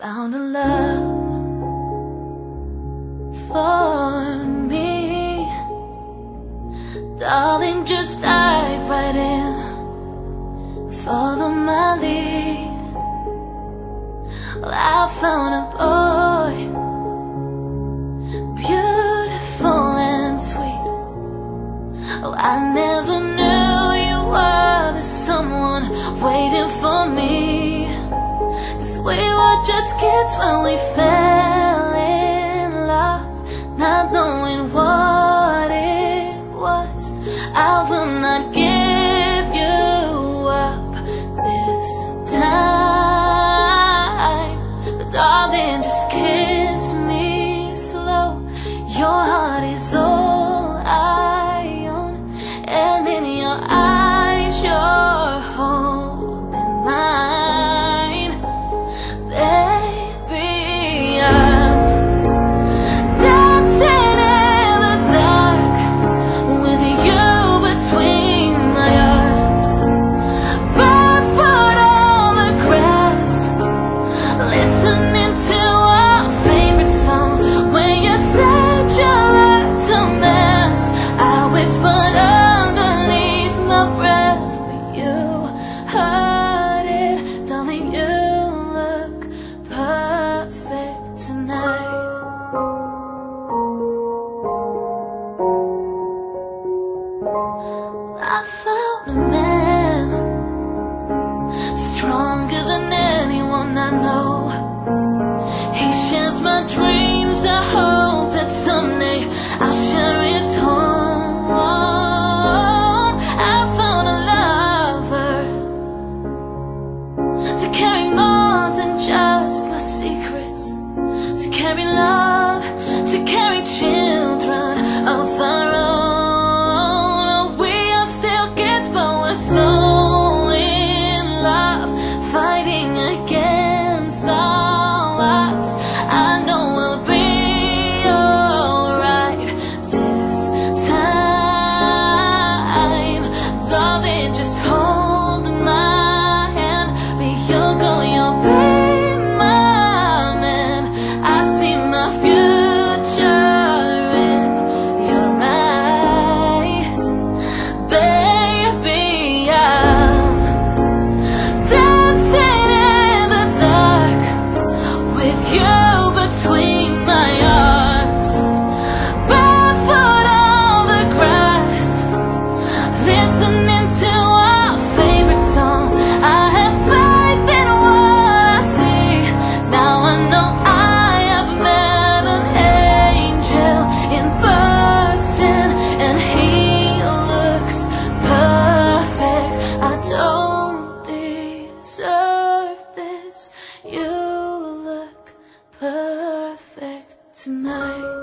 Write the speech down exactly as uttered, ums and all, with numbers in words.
found a love for me. Darling, just dive right in, follow my lead. Well, I found a boy, beautiful and sweet. Oh, I never knew you were the someone waiting for me. 'Cause we were just kids when we fell in love, not knowing what it was. I will not give you up this time, but darling, just kiss me slow. Your heart is all I own, and in your eyes you're holding mine. Baby, I'm dancing in the dark with you between my arms, barefoot on the grass, listening to our favorite song. When you said you looked a mess, I whispered underneath my breath, but you heard it. Darling, you look perfect tonight. I found a man stronger than anyone I know. He shares my dreams. I hope that someday I'll share his home. I found a lover to carry more than just my secrets, to carry love, to carry children of our own. We are still kids, but we're so in love, fighting against all odds. I know we'll be alright this time. Darling, just hold my hand. Be your girl, you'll be my man. I see my future in your eyes. Baby, I'm dancing in the dark with you between my arms, barefoot on the grass, listening to our favorite song. I have faith in what I see. Now I know I have met an angel in person, and he looks perfect. I don't deserve this. You look perfect tonight.